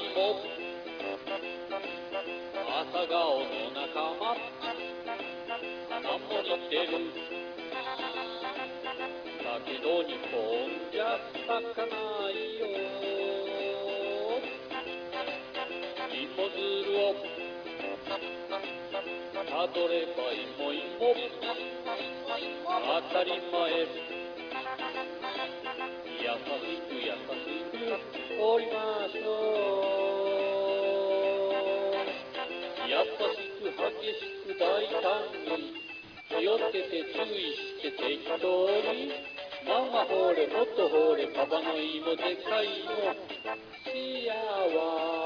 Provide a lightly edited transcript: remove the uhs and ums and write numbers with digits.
芋朝顔の仲間守りてるだけど日本じゃ咲かないよ芋づるをたどれば芋芋当たり前優しく優しく折りましょう優しく激しく大胆に気をつけて注意して適当にママほれもっとほれパパの芋でかい芋幸せ